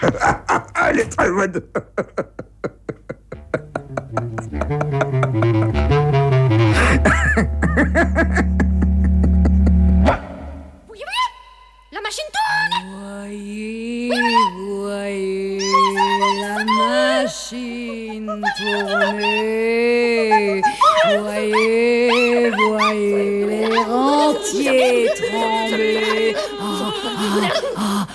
Elle est très bonne. Oui, oui, la machine tourne. Voyez, voyez la machine tourner. Voyez, voyez les rentiers trembler. Ah, ah, ah,